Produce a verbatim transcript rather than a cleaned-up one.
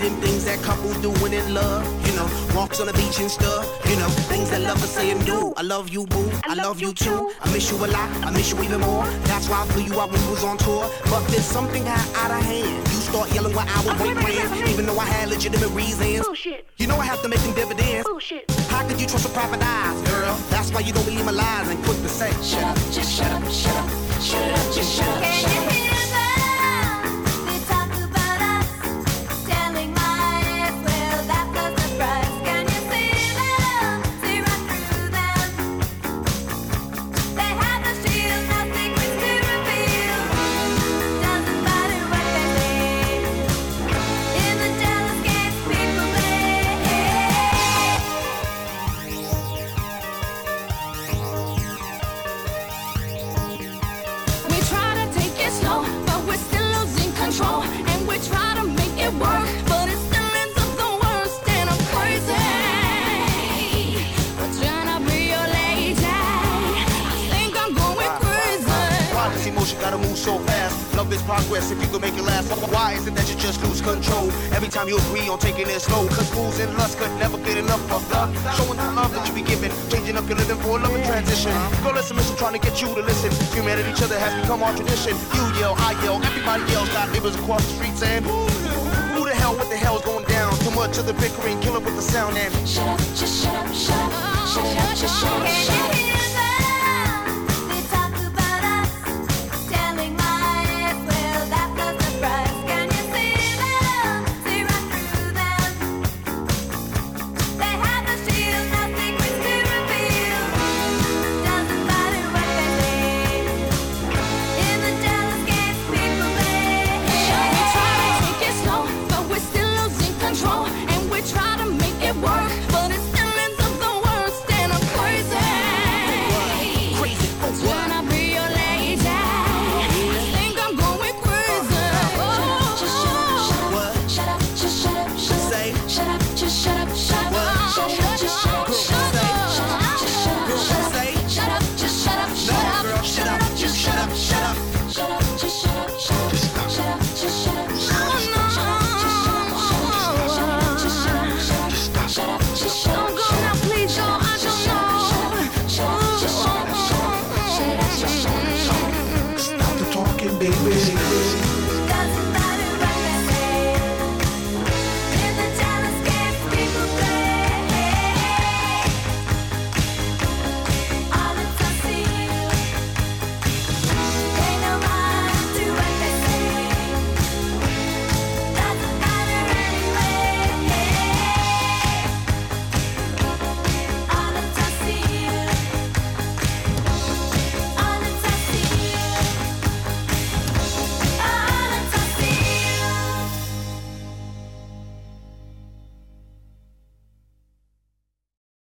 them things that couples do when in love. You know, walks on the beach and stuff. You know, things that lovers say and do. I love you, boo. I love you too. I miss you a lot. I miss you even more. That's why I flew you out when we was on tour. But there's something got out of hand. You start yelling while I was boyfriend, even though I had legitimate reasons. Bullshit. You know I have to make them dividends. Bullshit. How could you trust a private eyes, girl? That's why you don't believe my lies and quick to say, shut up, just shut up, shut up, shut up, just shut up. Can you hear them? They talk about us, telling my ex, well, that's a surprise. Can you see them? See right through them. They have the shield, no secrets to reveal. Doesn't matter what they say. In the jealous games people play. We try to take it slow, but we're still losing control. And we try to make it work, but it still ends up the worst. And I'm crazy for trying to be your lady. I think I'm going crazy. Why this emotion gotta move so fast? Love is progress if you can make it last. Why is it that you just lose control every time you agree on taking it slow? Cause fools and lust could never get enough of love. Showing the love that you be giving, changing up your living for a loving transition. Girl, listen, listen, trying to get you to listen. Human at each other has become our tradition. You yell, I yell, everybody yells. Got neighbors across the street saying, who the hell, what the hell's going down? Too much of the bickering, kill it with the sound and Shut up, just shut up, shut up, shut up, just shut up, Can shut you up. hear